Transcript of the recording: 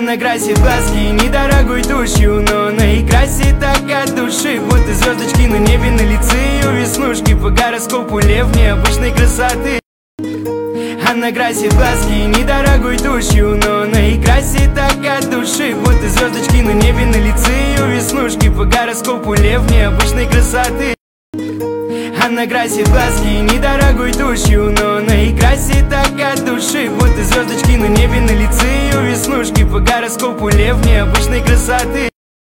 Она красит глазки недорогой тушью, но она и красит так от души, будто звездочки на небе, на лице ее веснушки. По гороскопу лев необычной красоты. Она красит глазки недорогой тушью, но она и красит так от души, будто звездочки на небе, на лице ее веснушки. По гороскопу лев необычной красоты. Она красит глазки недорогой тушью, но она и красит так от души, будто звездочки на небе, на лице ее веснушки. По гороскопу лев необычной красоты.